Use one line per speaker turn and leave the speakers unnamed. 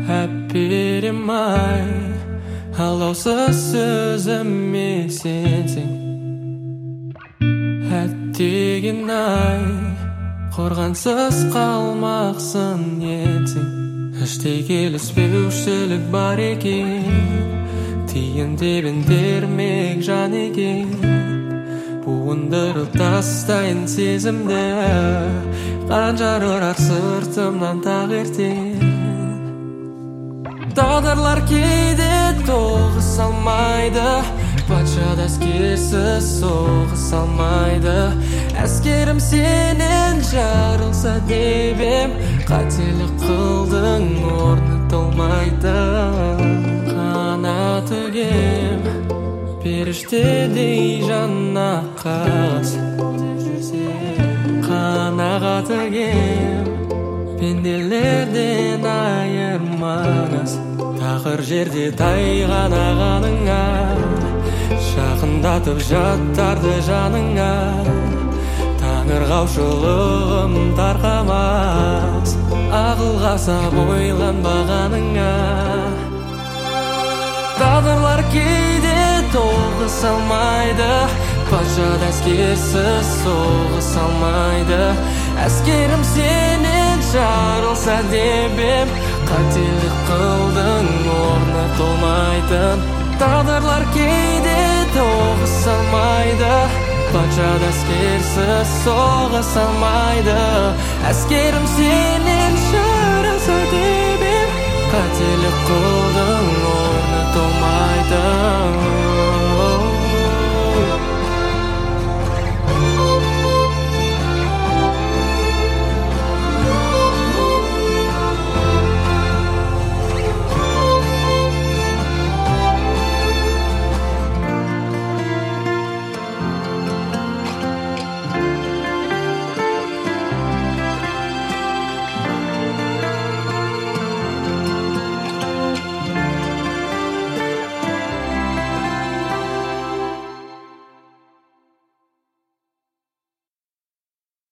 әперем-ай, алаусыз сөзіме сенсең. Әттеген-ай, қорғансыз қалмақсын етсең. Іштей келіспеушілік бар екен, тиын-тебен бермек жан екен. Буындырып тастайын сезімді, қанжар ұрар сыртымнан тағертен. Тағдырлар кейде тоғыс алмайды, патшада әскерсіз соғыс алмайды. Әскерім сенен жарылса деп ем, қателік қылдың, орны толмайды. Қанаты кем періштедей жанна қағаз, қанағаты кем пенделерден айырмаңыз. Тақыр жерде тайған ағаныңа, жақындатып жаттарды жаныңа. Таңырқаушылығым тарқамас, ақылға сап ойланбағаныңа. Тағдырлар кейде тоғыс алмайды, патшада әскерсіз соғыс алмайды. Әскерім сенен жарылса деп ем, қателік қылдың, орны толмайтын. Тағдырлар кейде тоғыс алмайды, патшада әскерсіз соғыс алмайды. Әскерім сенен